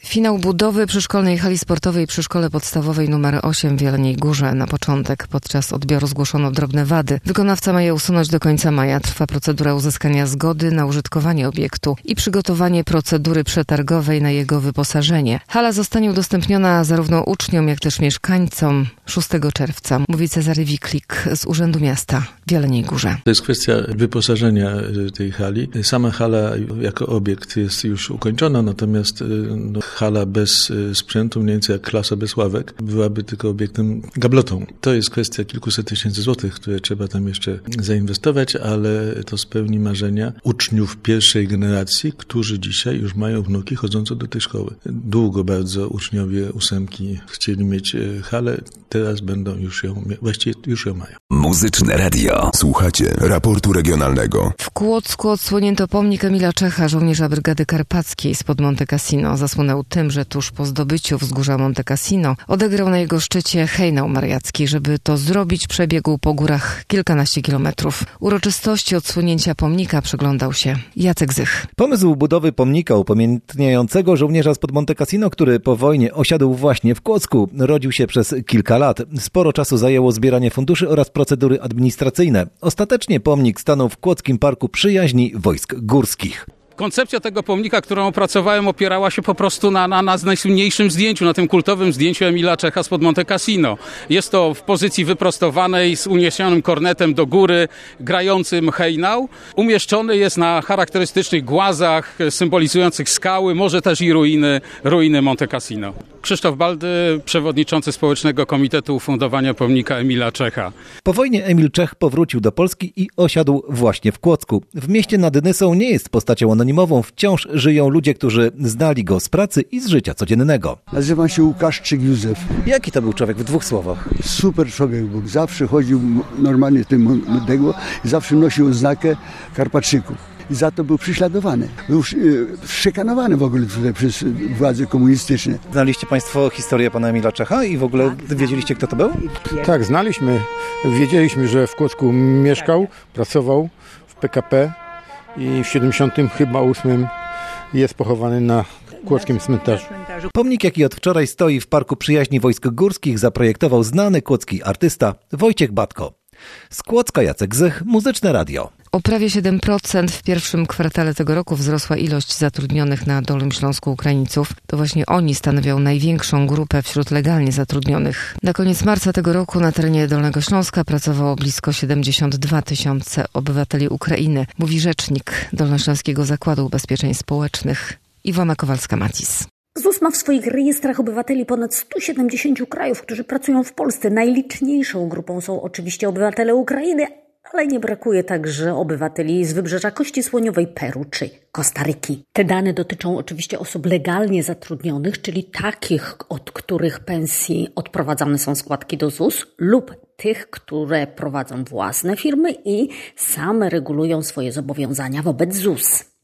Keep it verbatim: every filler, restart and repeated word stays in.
Finał budowy przyszkolnej hali sportowej przy szkole podstawowej numer osiem w Jeleniej Górze. Na początek podczas odbioru zgłoszono drobne wady. Wykonawca ma je usunąć do końca maja. Trwa procedura uzyskania zgody na użytkowanie obiektu i przygotowanie procedury przetargowej na jego wyposażenie. Hala zostanie udostępniona zarówno uczniom, jak też mieszkańcom szóstego czerwca, mówi Cezary Wiklik z Urzędu Miasta w Jeleniej Górze. To jest kwestia wyposażenia tej hali. Sama hala jako obiekt jest już ukończona, natomiast no, hala bez sprzętu, mniej więcej jak klasa bez ławek, byłaby tylko obiektem gablotą. To jest kwestia kilkuset tysięcy złotych, które trzeba tam jeszcze zainwestować, ale to spełni marzenia uczniów pierwszej generacji, którzy dzisiaj już mają wnuki chodzące do tej szkoły. Długo bardzo uczniowie ósemki chcieli mieć halę, teraz będą już ją, właściwie już ją mają. Muzyczne radio. Słuchacie raportu regionalnego. W Kłodzku odsłonięto pomnik Emila Czecha, żołnierza Brygady Karpackiej spod Monte Cassino. Zasłynął tym, że tuż po zdobyciu wzgórza Monte Cassino odegrał na jego szczycie hejnał mariacki. Żeby to zrobić, przebiegł po górach kilkanaście kilometrów. Uroczystości odsłonięcia pomnika przyglądał się Jacek Zych. Pomysł budowy pomnika upamiętniającego żołnierza spod Monte Cassino, który po wojnie osiadł właśnie w Kłodzku, rodził się przez kilka lat. Sporo czasu zajęło zbieranie funduszy oraz procedury administracyjne. Ostatecznie pomnik stanął w Kłodzkim Parku Przyjaźni Wojsk Górskich. Koncepcja tego pomnika, którą opracowałem, opierała się po prostu na, na, na najsłynniejszym zdjęciu, na tym kultowym zdjęciu Emila Czecha spod Monte Cassino. Jest to w pozycji wyprostowanej, z uniesionym kornetem do góry, grającym hejnał. Umieszczony jest na charakterystycznych głazach symbolizujących skały, może też i ruiny, ruiny Monte Cassino. Krzysztof Baldy, przewodniczący Społecznego Komitetu Ufundowania Pomnika Emila Czecha. Po wojnie Emil Czech powrócił do Polski i osiadł właśnie w Kłodzku. W mieście nad Nysą nie jest postacią anonimową, wciąż żyją ludzie, którzy znali go z pracy i z życia codziennego. Nazywam się Łukaszczyk Józef. Jaki to był człowiek w dwóch słowach? Super człowiek był. Zawsze chodził normalnie tym mdegło i zawsze nosił oznakę Karpaczyków. I za to był prześladowany. Był szykanowany w ogóle tutaj przez władze komunistyczne. Znaliście Państwo historię pana Emila Czecha i w ogóle wiedzieliście, kto to był? Tak, znaliśmy. Wiedzieliśmy, że w Kłodzku mieszkał, pracował w P K P i w siedemdziesiątym ósmym jest pochowany na kłodzkim cmentarzu. Pomnik, jaki od wczoraj stoi w Parku Przyjaźni Wojsk Górskich, zaprojektował znany kłodzki artysta Wojciech Batko. Z Kłodzka Jacek Zych, Muzyczne Radio. O prawie siedem procent w pierwszym kwartale tego roku wzrosła ilość zatrudnionych na Dolnym Śląsku Ukraińców. To właśnie oni stanowią największą grupę wśród legalnie zatrudnionych. Na koniec marca tego roku na terenie Dolnego Śląska pracowało blisko siedemdziesiąt dwa tysiące obywateli Ukrainy, mówi rzecznik Dolnośląskiego Zakładu Ubezpieczeń Społecznych Iwona Kowalska-Macis. ZUS ma w swoich rejestrach obywateli ponad stu siedemdziesięciu krajów, którzy pracują w Polsce. Najliczniejszą grupą są oczywiście obywatele Ukrainy, ale nie brakuje także obywateli z Wybrzeża Kości Słoniowej, Peru czy Kostaryki. Te dane dotyczą oczywiście osób legalnie zatrudnionych, czyli takich, od których pensji odprowadzane są składki do ZUS, lub tych, które prowadzą własne firmy i same regulują swoje zobowiązania wobec ZUS.